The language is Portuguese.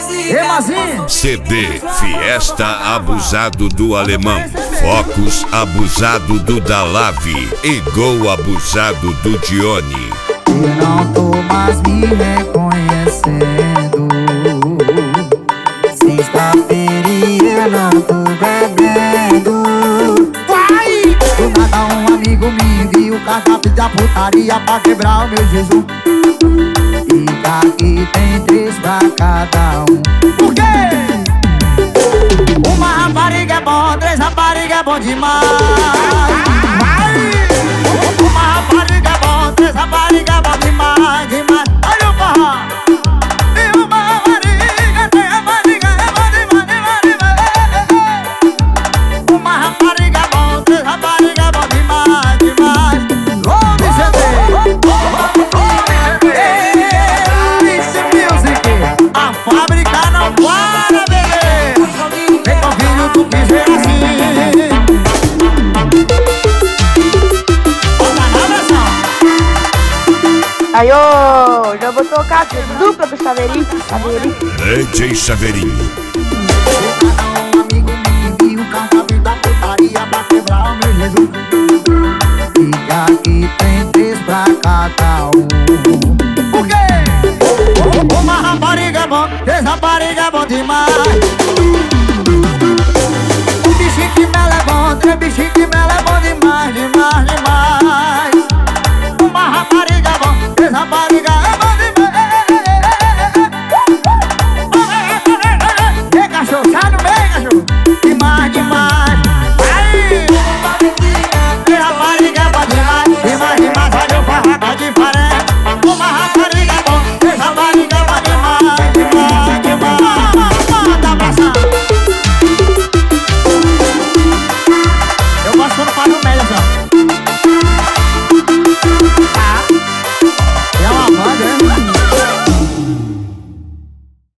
CD Fiesta abusado do Alemão, Focus abusado do Dalave e Gol abusado do Dione. Eu não tô mais me reconhecendo. Sexta-feira e eu não tô bebendo. Vai! Do nada um amigo me envia o cardápio da putaria pra quebrar o meu jejum. E daqui tem 3 pra cada um. Por quê? Uma rapariga é bom, 3 rapariga é bom demais. Vai! Uma rapariga é bom, 3 rapariga é bom demais, demais. Olha o forró. E uma rapariga, 3 rapariga é bom demais, demais, demais. Uma rapariga é bom, 3 rapariga é bom demais, demais. Homem CD, a fábrica não para, bebê. Vem com o filho do que vem assim. Bota na versão. Aí, ô, já vou tocar aqui, dupla do Chaveirinho. DJ Chaveirinho. Um amigo me envia o cardápio da putaria pra quebrar o meu jejum. E aqui tem 3 pra cada um. Por quê? Uma rapariga é bom, 3 rapariga é bom demais.